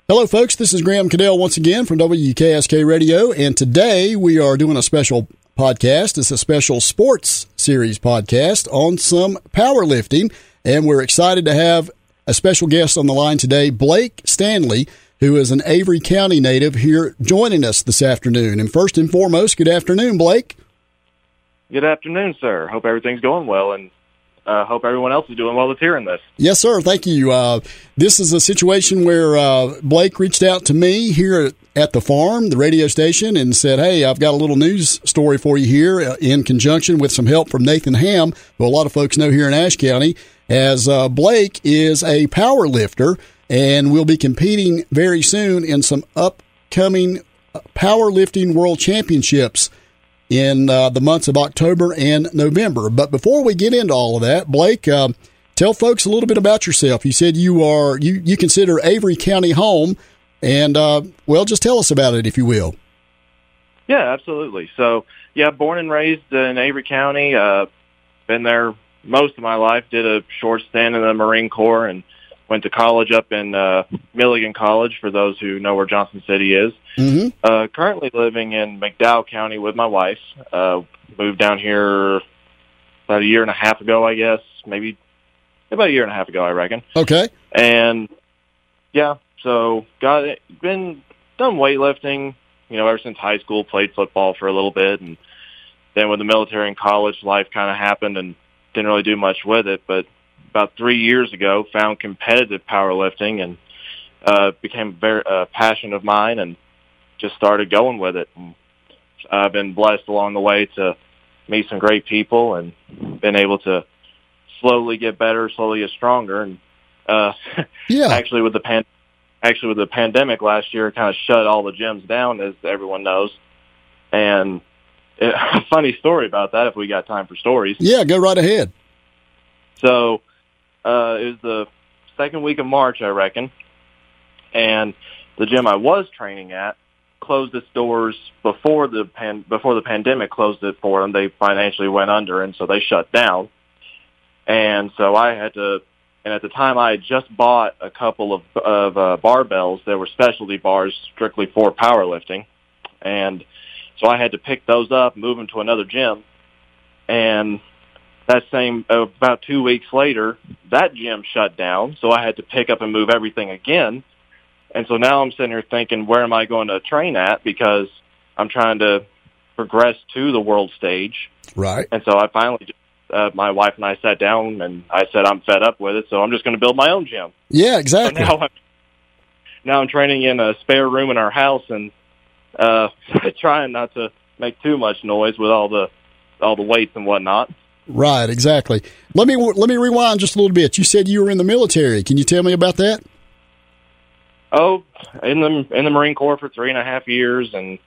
Hello, folks. This is Graham Cadell once again from WKSK Radio, and today we are doing a special podcast. It's a special sports series podcast on some powerlifting, and we're excited to have a special guest on the line today, Blake Stanley, who is an Avery County native here joining us this afternoon. And first and foremost, good afternoon, Blake. Good afternoon, sir. Hope everything's going well, and hope everyone else is doing well that's hearing this. Yes, sir. Thank you. This is a situation where Blake reached out to me here at the farm, the radio station, and said, hey, I've got a little news story for you here in conjunction with some help from Nathan Ham, who a lot of folks know here in Ashe County, as Blake is a power lifter and will be competing very soon in some upcoming powerlifting world championships in the months of October and November. But before we get into all of that, Blake, tell folks a little bit about yourself. You said you consider Avery County home, and just tell us about it, if you will. Yeah, absolutely. So, born and raised in Avery County. Been there most of my life. Did a short stint in the Marine Corps and went to college up in Milligan College, for those who know where Johnson City is. Mm-hmm. Currently living in McDowell County with my wife. Moved down here about a year and a half ago, I guess. Maybe about a year and a half ago, I reckon. Okay. And, so been done weightlifting, ever since high school, played football for a little bit. And then with the military and college, life kind of happened and didn't really do much with it. But about 3 years ago, found competitive powerlifting and became very passion of mine and just started going with it. And I've been blessed along the way to meet some great people and been able to slowly get better, slowly get stronger. And actually with the pandemic last year, it kind of shut all the gyms down, as everyone knows. And a funny story about that, if we got time for stories. Yeah, go right ahead. So it was the second week of March, I reckon, and the gym I was training at closed its doors before the pandemic closed it for them. They financially went under, and so they shut down. And so I had to, and at the time I had just bought a couple of barbells. They were specialty bars strictly for powerlifting, and so I had to pick those up, move them to another gym, and that same, about 2 weeks later, that gym shut down, so I had to pick up and move everything again. And so now I'm sitting here thinking, where am I going to train at? Because I'm trying to progress to the world stage. Right. And so I finally, my wife and I sat down, and I said, I'm fed up with it, so I'm just going to build my own gym. Yeah, exactly. So now I'm training in a spare room in our house and trying not to make too much noise with all the weights and whatnot. Right, exactly. Let me rewind just a little bit. You said you were in the military. Can you tell me about that? Oh, in the Marine Corps for 3.5 years, and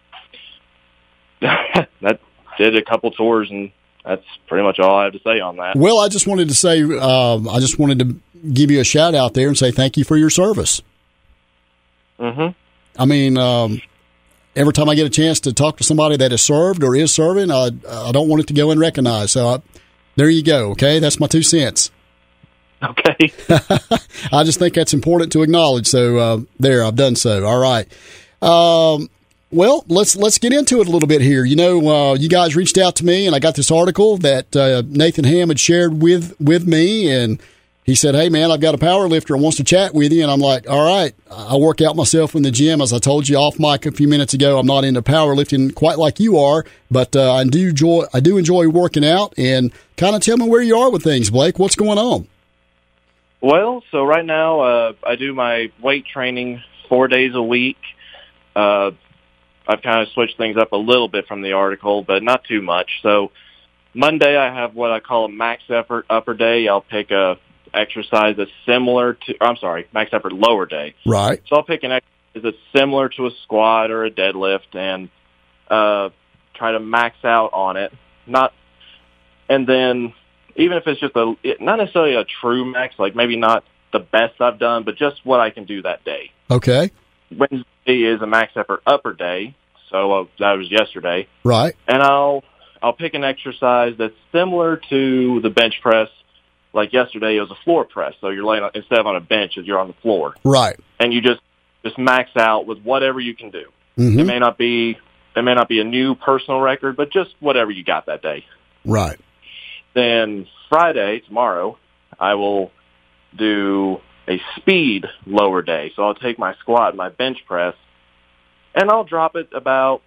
that did a couple tours, and that's pretty much all I have to say on that. Well, I just wanted to say, I just wanted to give you a shout out there and say thank you for your service. Mm-hmm. I mean, every time I get a chance to talk to somebody that has served or is serving, I don't want it to go unrecognized. So there you go. Okay, that's my 2 cents. Okay. I just think that's important to acknowledge. So there, I've done so. All right. Well, let's get into it a little bit here. You guys reached out to me, and I got this article that Nathan Ham had shared with me, and he said, hey, man, I've got a power lifter and wants to chat with you. And I'm like, all right, I work out myself in the gym. As I told you off mic a few minutes ago, I'm not into powerlifting quite like you are, but I do enjoy working out. And kind of tell me where you are with things, Blake. What's going on? Well, so right now I do my weight training 4 days a week. I've kind of switched things up a little bit from the article, but not too much. So Monday I have what I call a max effort upper day. I'll pick a exercise that's similar to, max effort lower day. Right. So I'll pick an exercise that's similar to a squat or a deadlift and try to max out on it. And then even if it's just not necessarily a true max, like maybe not the best I've done, but just what I can do that day. Okay. Wednesday is a max effort upper day, so that was yesterday. Right. And I'll pick an exercise that's similar to the bench press. Like yesterday, it was a floor press, so you're laying instead of on a bench, you're on the floor. Right. And you just just max out with whatever you can do. Mm-hmm. It may not be a new personal record, but just whatever you got that day. Right. Then Friday, tomorrow, I will do a speed lower day. So I'll take my squat and my bench press, and I'll drop it about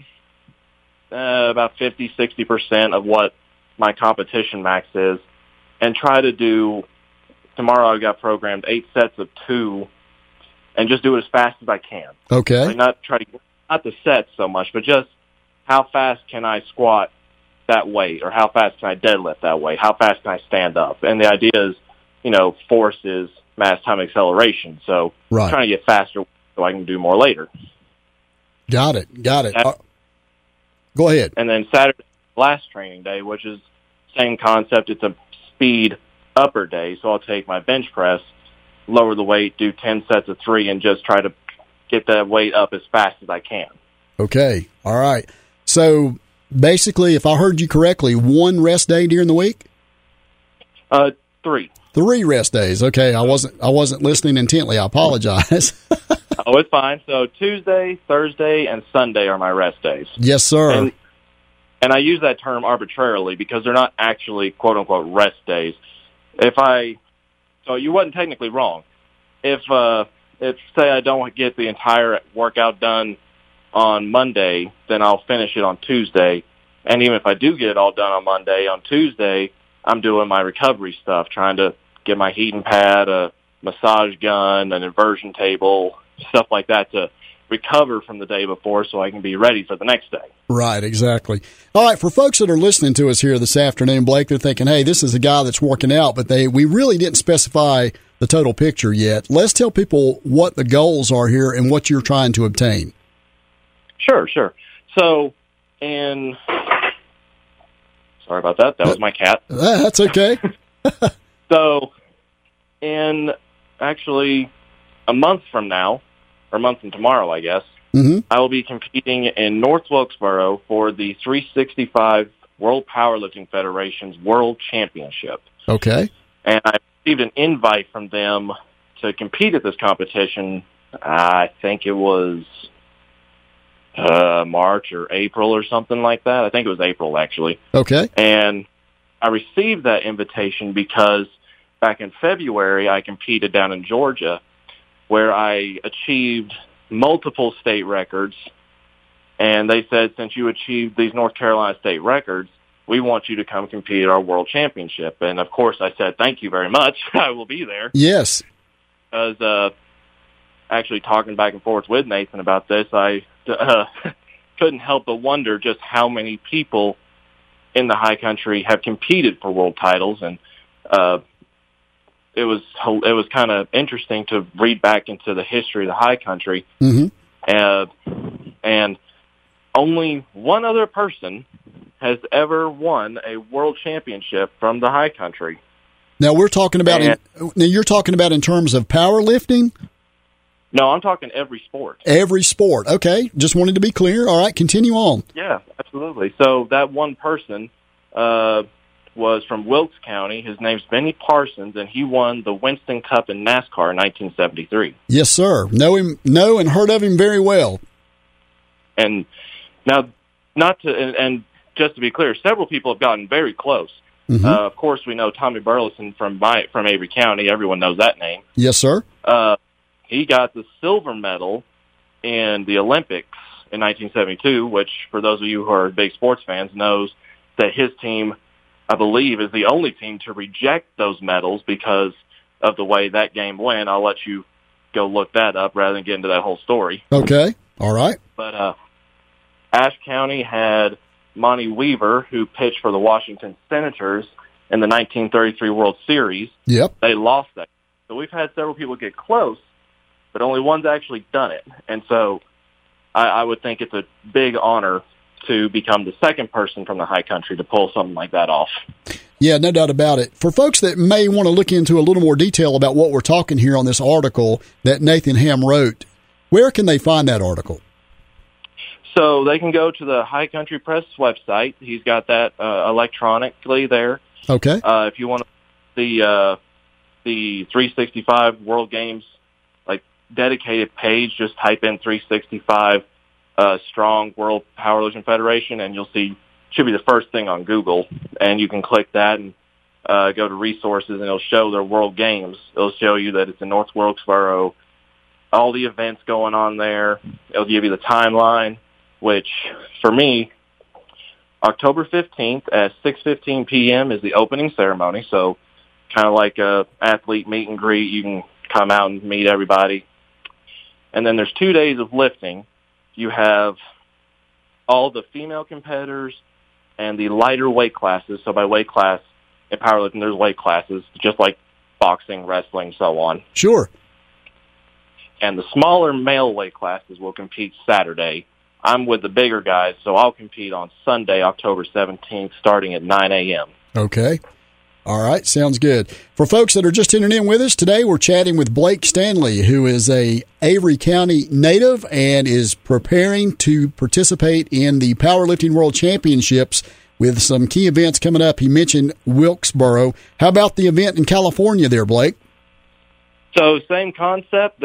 50, 60% of what my competition max is, and try to do, tomorrow I've got programmed 8 sets of 2, and just do it as fast as I can. Okay. Like not the sets so much, but just how fast can I squat that weight, or how fast can I deadlift that weight? How fast can I stand up? And the idea is, force is mass time acceleration. So right. Trying to get faster so I can do more later. Got it. Go ahead. And then Saturday, last training day, which is same concept. It's a speed upper day. So I'll take my bench press, lower the weight, do 10 sets of 3, and just try to get that weight up as fast as I can. Okay. All right. So basically, if I heard you correctly, 1 rest day during the week? 3. 3 rest days. Okay. I wasn't listening intently. I apologize. Oh, it's fine. So Tuesday, Thursday, and Sunday are my rest days. Yes, sir. And I use that term arbitrarily because they're not actually quote unquote rest days. So you wasn't technically wrong. If say I don't get the entire workout done on Monday, then I'll finish it on Tuesday. And even if I do get it all done on Monday, on Tuesday, I'm doing my recovery stuff, trying to get my heating pad, a massage gun, an inversion table, stuff like that to recover from the day before so I can be ready for the next day. Right, exactly. All right, for folks that are listening to us here this afternoon, Blake, they're thinking, hey, this is a guy that's working out, but we really didn't specify the total picture yet. Let's tell people what the goals are here and what you're trying to obtain. Sure. So, sorry about that. That was my cat. That's okay. So, in actually a month from now, or a month from tomorrow, I guess, mm-hmm. I will be competing in North Wilkesboro for the 365 World Powerlifting Federation's World Championship. Okay. And I received an invite from them to compete at this competition. I think it was March or April or something like that. I think it was April, actually. Okay. And I received that invitation because back in February, I competed down in Georgia, where I achieved multiple state records. And they said, since you achieved these North Carolina state records, we want you to come compete at our world championship. And, of course, I said, thank you very much. I will be there. Yes. Because actually talking back and forth with Nathan about this, I couldn't help but wonder just how many people in the high country have competed for world titles. And it was kind of interesting to read back into the history of the high country. Mm-hmm. And only one other person has ever won a world championship from the high country. Now we're talking about you're talking about in terms of powerlifting? No, I'm talking every sport. Every sport. Okay. Just wanted to be clear. All right, continue on. Yeah, absolutely. So that one person was from Wilkes County. His name's Benny Parsons, and he won the Winston Cup in NASCAR in 1973. Yes, sir. Know and heard of him very well. And now, and just to be clear, several people have gotten very close. Mm-hmm. Of course, we know Tommy Burleson from Avery County. Everyone knows that name. Yes, sir. He got the silver medal in the Olympics in 1972, which, for those of you who are big sports fans, knows that his team, I believe, is the only team to reject those medals because of the way that game went. I'll let you go look that up rather than get into that whole story. Okay. All right. But Ashe County had Monty Weaver, who pitched for the Washington Senators in the 1933 World Series. Yep. They lost that. So we've had several people get close, but only one's actually done it. And so I would think it's a big honor to become the second person from the high country to pull something like that off. Yeah, no doubt about it. For folks that may want to look into a little more detail about what we're talking here on this article that Nathan Ham wrote, where can they find that article? So they can go to the High Country Press website. He's got that electronically there. Okay. If you want the 365 World Games, like dedicated page. Just type in 365 Strong World Powerlifting Federation, and you'll see, should be the first thing on Google, and you can click that and go to resources, and it'll show their World Games. It'll show you that it's in North Wilkesboro, all the events going on there. It'll give you the timeline, which for me, October 15th at 6:15 p.m. is the opening ceremony. So kind of like a athlete meet and greet. You can come out and meet everybody. And then there's 2 days of lifting. You have all the female competitors and the lighter weight classes. So by weight class, in powerlifting, there's weight classes, just like boxing, wrestling, so on. Sure. And the smaller male weight classes will compete Saturday. I'm with the bigger guys, so I'll compete on Sunday, October 17th, starting at 9 a.m. Okay. All right. Sounds good. For folks that are just tuning in with us, today we're chatting with Blake Stanley, who is a Avery County native and is preparing to participate in the Powerlifting World Championships with some key events coming up. He mentioned Wilkesboro. How about the event in California there, Blake? So same concept.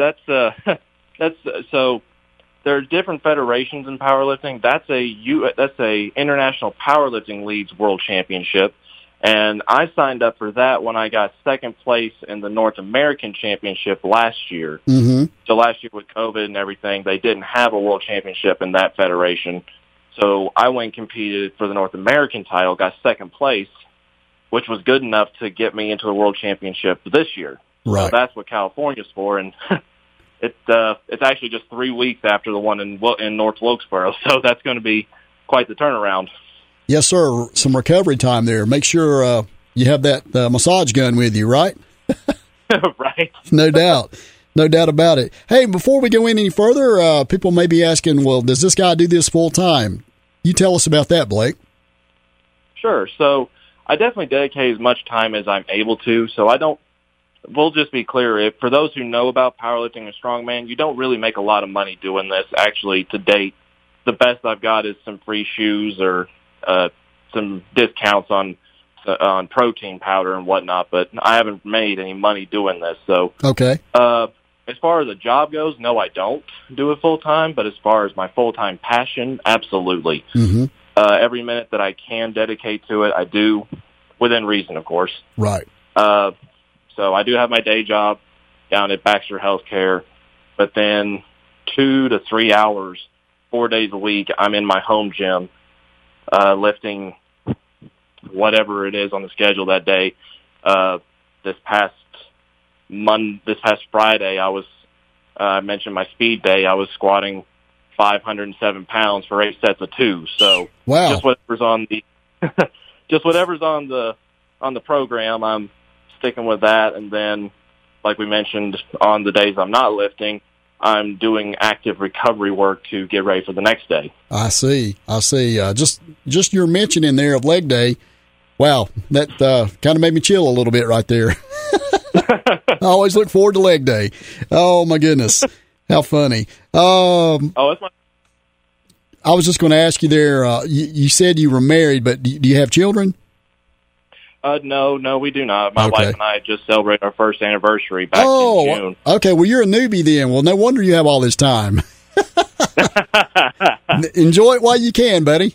So there are different federations in powerlifting. That's a International Powerlifting Leagues World Championship, and I signed up for that when I got second place in the North American Championship last year. Mm-hmm. So last year with COVID and everything, they didn't have a World Championship in that federation. So I went and competed for the North American title, got second place, which was good enough to get me into the World Championship this year. Right. So that's what California's for, and it's actually just 3 weeks after the one in North Wilkesboro, so that's going to be quite the turnaround. Yes, sir. Some recovery time there. Make sure you have that massage gun with you, right? Right. No doubt. No doubt about it. Hey, before we go in any further, people may be asking, well, does this guy do this full time? You tell us about that, Blake. Sure. So I definitely dedicate as much time as I'm able to, so I don't. We'll just be clear. For those who know about powerlifting and strongman, you don't really make a lot of money doing this. Actually, to date, the best I've got is some free shoes or some discounts on protein powder and whatnot. But I haven't made any money doing this. So, okay. As far as a job goes, no, I don't do it full time. But as far as my full time passion, absolutely. Mm-hmm. Every minute that I can dedicate to it, I do, within reason, of course. Right. So I do have my day job down at Baxter Healthcare, but then 2 to 3 hours, 4 days a week, I'm in my home gym lifting whatever it is on the schedule that day. This past Friday, I mentioned my speed day. I was squatting 507 pounds for 8 sets of 2. So wow. Just whatever's on the program, I'm sticking with that. And then, like we mentioned, on the days I'm not lifting, I'm doing active recovery work to get ready for the next day. I see. Just your mention in there of leg day. Wow, that kind of made me chill a little bit right there. I always look forward to leg day. Oh my goodness, how funny! It's my. I was just going to ask you there. You said you were married, but do you have children? No, we do not. My wife and I just celebrated our first anniversary back in June. Okay, well, you're a newbie then. Well, no wonder you have all this time. Enjoy it while you can, buddy.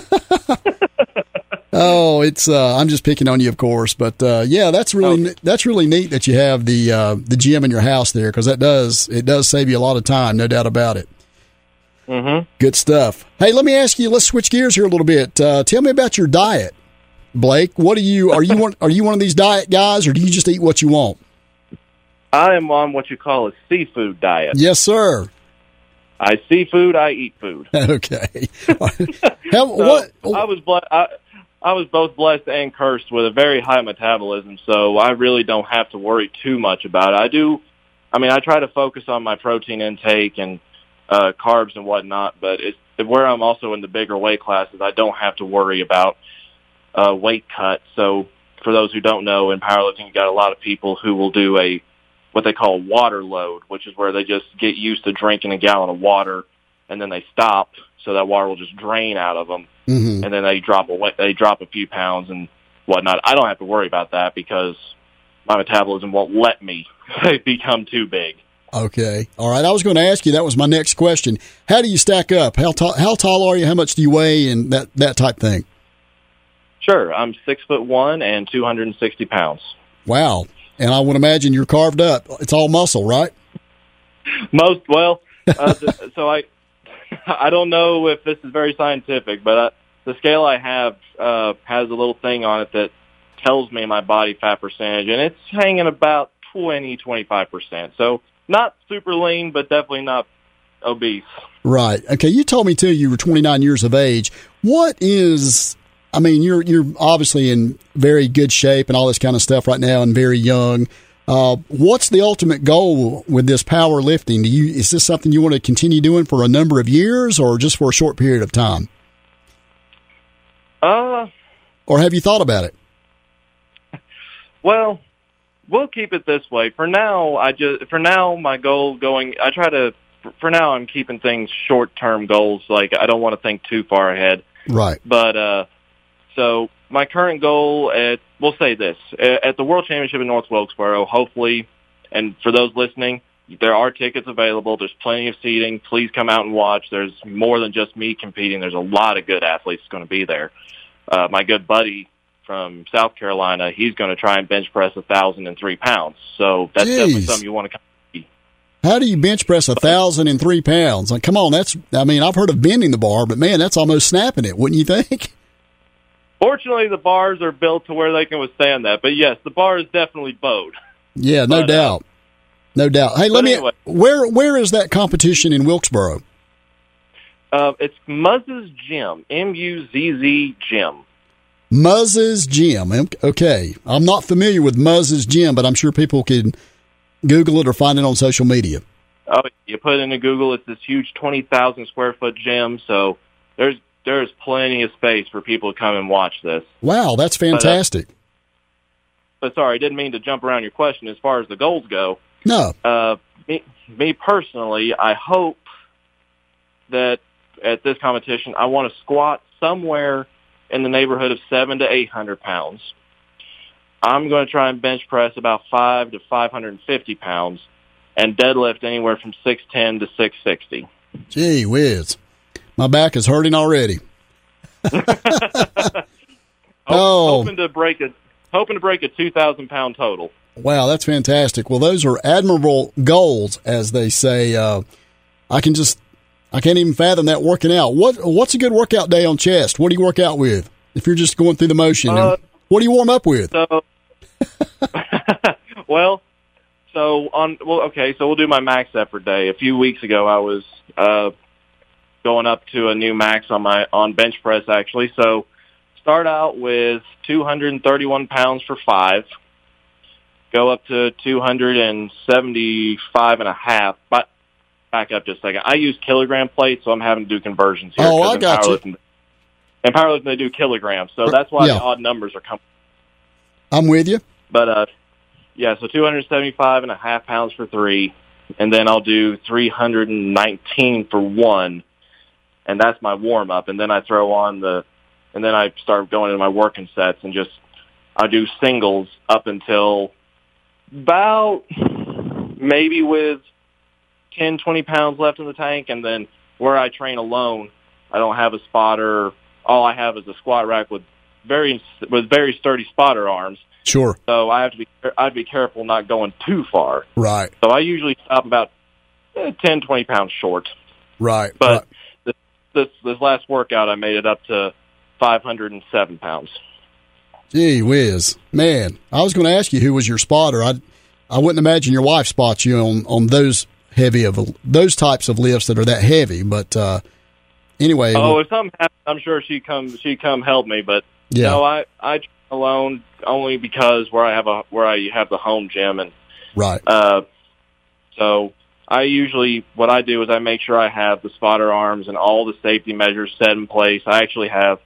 Oh, it's I'm just picking on you, of course, but yeah, that's really neat that you have the gym in your house there, because it does save you a lot of time, no doubt about it. Mm-hmm. Good stuff. Hey, let me ask you. Let's switch gears here a little bit. Tell me about your diet. Blake, are you one of these diet guys, or do you just eat what you want? I am on what you call a seafood diet. Yes, sir. I see food, I eat food. Okay. What? I was both blessed and cursed with a very high metabolism, so I really don't have to worry too much about it. I try to focus on my protein intake and carbs and whatnot, but where I'm also in the bigger weight classes, I don't have to worry about weight cut. So for those who don't know, in powerlifting, you got a lot of people who will do what they call water load, which is where they just get used to drinking a gallon of water and then they stop, so that water will just drain out of them. Mm-hmm. And then they drop a few pounds and whatnot. I don't have to worry about that because my metabolism won't let me become too big. Okay. All right. I was going to ask you, that was my next question. How do you stack up? How tall are you? How much do you weigh and that type thing? Sure. I'm 6'1" and 260 pounds. Wow. And I would imagine you're carved up. It's all muscle, right? So I don't know if this is very scientific, but the scale I have has a little thing on it that tells me my body fat percentage, and it's hanging about 25%. So not super lean, but definitely not obese. Right. Okay. You told me too you were 29 years of age. You're obviously in very good shape and all this kind of stuff right now and very young. What's the ultimate goal with this powerlifting? Is this something you want to continue doing for a number of years or just for a short period of time? Or have you thought about it? Well, we'll keep it this way. For now, my goal for now I'm keeping things short-term goals. Like I don't want to think too far ahead. Right. But, so my current goal we'll say this, at the World Championship in North Wilkesboro, hopefully, and for those listening, there are tickets available. There's plenty of seating. Please come out and watch. There's more than just me competing. There's a lot of good athletes going to be there. My good buddy from South Carolina, he's going to try and bench press 1,003 pounds. So that's definitely something you want to come see. How do you bench press 1,003 pounds? Like, come on, I've heard of bending the bar, but man, that's almost snapping it, wouldn't you think? Fortunately, the bars are built to where they can withstand that. But yes, the bar is definitely bowed. Yeah, no doubt. No doubt. Hey, where is that competition in Wilkesboro? It's Muzz's Gym, M-U-Z-Z Gym. Muzz's Gym. Okay. I'm not familiar with Muzz's Gym, but I'm sure people can Google it or find it on social media. Oh, you put it into Google. It's this huge 20,000 square foot gym. So there's plenty of space for people to come and watch this. Wow, that's fantastic. But sorry, I didn't mean to jump around your question. As far as the goals go, no. Me personally, I hope that at this competition, I want to squat somewhere in the neighborhood of 700 to 800 pounds. I'm going to try and bench press about 500 to 550 pounds and deadlift anywhere from 610 to 660. Gee whiz. My back is hurting already. Hoping to break a 2,000-pound total. Wow, that's fantastic. Well, those are admirable goals, as they say. I can't even fathom that working out. What's a good workout day on chest? What do you work out with? If you're just going through the motion, what do you warm up with? So we'll do my max effort day. A few weeks ago, I was going up to a new max on bench press actually. So start out with 231 pounds for 5. Go up to 275 and a half. But back up just a second. I use kilogram plates, so I'm having to do conversions here. Oh, I got you. In powerlifting, they do kilograms, so that's why the odd numbers are coming. I'm with you. But, so 275 and a half pounds for 3, and then I'll do 319 for 1, and that's my warm-up. And then I throw on and then I start going into my working sets, and I do singles up until about maybe with 10, 20 pounds left in the tank, and then where I train alone, I don't have a spotter. All I have is a squat rack with very sturdy spotter arms. Sure. So I'd be careful not going too far. Right. So I usually stop about 10, 20 pounds short. Right. But this last workout, I made it up to 507 pounds. Gee whiz. Man, I was going to ask you who was your spotter. I wouldn't imagine your wife spots you on those types of lifts that are that heavy, but anyway. Oh, if something happens, I'm sure she'd come help me, but yeah. No, I train alone only because where I have the home gym, and right. So what I do is I make sure I have the spotter arms and all the safety measures set in place. I actually have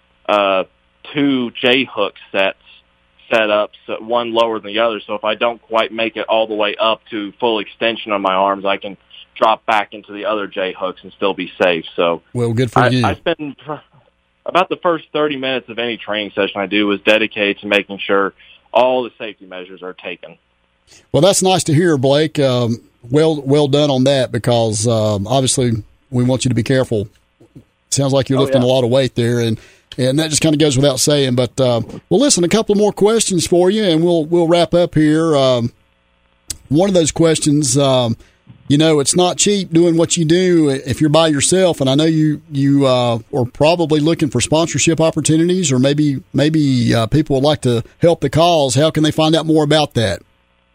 2 J hook sets set up, so one lower than the other. So if I don't quite make it all the way up to full extension on my arms, I can drop back into the other J hooks and still be safe. So well, good for you. I spend about the first 30 minutes of any training session I do is dedicated to making sure all the safety measures are taken. Well, that's nice to hear, Blake. Well done on that, because obviously we want you to be careful. Sounds like you're lifting a lot of weight there, and that just kind of goes without saying. But well, listen, a couple more questions for you, and we'll wrap up here. One of those questions, it's not cheap doing what you do if you're by yourself, and I know you are probably looking for sponsorship opportunities, or maybe people would like to help the cause. How can they find out more about that?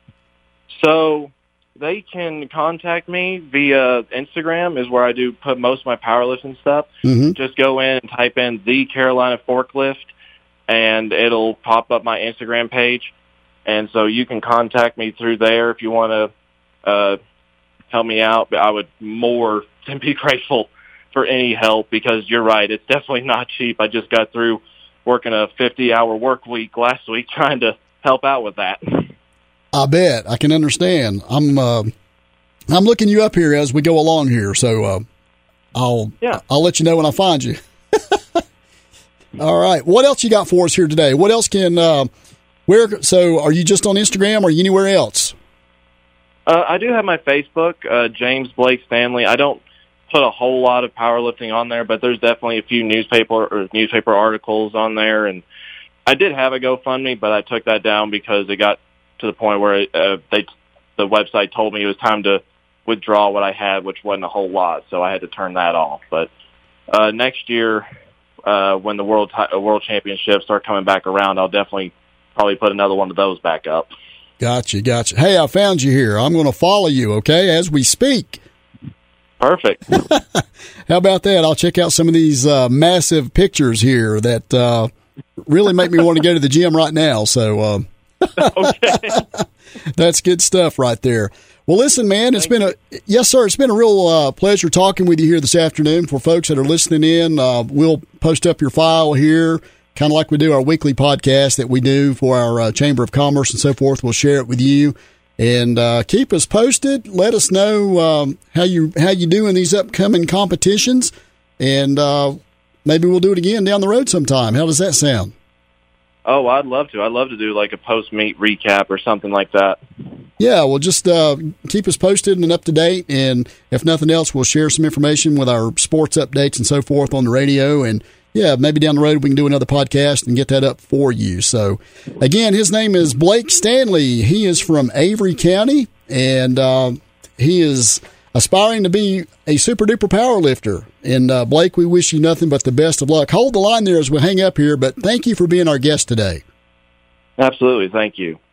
So they can contact me via Instagram, is where I do put most of my powerlifting stuff. Mm-hmm. Just go in and type in The Carolina Forklift, and it'll pop up my Instagram page. And so you can contact me through there if you want to help me out. But I would more than be grateful for any help, because you're right, it's definitely not cheap. I just got through working a 50-hour work week last week trying to help out with that. I bet. I can understand. I'm looking you up here as we go along here, so I'll let you know when I find you. All right. What else you got for us here today? What else can so are you just on Instagram, or are you anywhere else? I do have my Facebook, James Blake Stanley. I don't put a whole lot of powerlifting on there, but there's definitely a few newspaper articles on there. And I did have a GoFundMe, but I took that down because it got to the point where the website told me it was time to withdraw what I had, which wasn't a whole lot, so I had to turn that off. But next year, when the World Championships start coming back around, I'll definitely probably put another one of those back up. Gotcha. Hey, I found you here. I'm going to follow you, okay, as we speak. Perfect. How about that? I'll check out some of these massive pictures here that really make me want to go to the gym right now. So, okay. That's good stuff right there. Well, listen, man, it's been a real pleasure talking with you here this afternoon. For folks that are listening in, we'll post up your file here, kind of like we do our weekly podcast that we do for our Chamber of Commerce and so forth. We'll share it with you, and keep us posted. Let us know how you do in these upcoming competitions, and maybe we'll do it again down the road sometime. How does that sound? Oh, I'd love to. I'd love to do like a post-meet recap or something like that. Yeah, well, just keep us posted and up to date, and if nothing else, we'll share some information with our sports updates and so forth on the radio, and yeah, maybe down the road we can do another podcast and get that up for you. So, again, his name is Blake Stanley. He is from Avery County, and he is aspiring to be a super-duper power lifter. And, Blake, we wish you nothing but the best of luck. Hold the line there as we hang up here, but thank you for being our guest today. Absolutely. Thank you.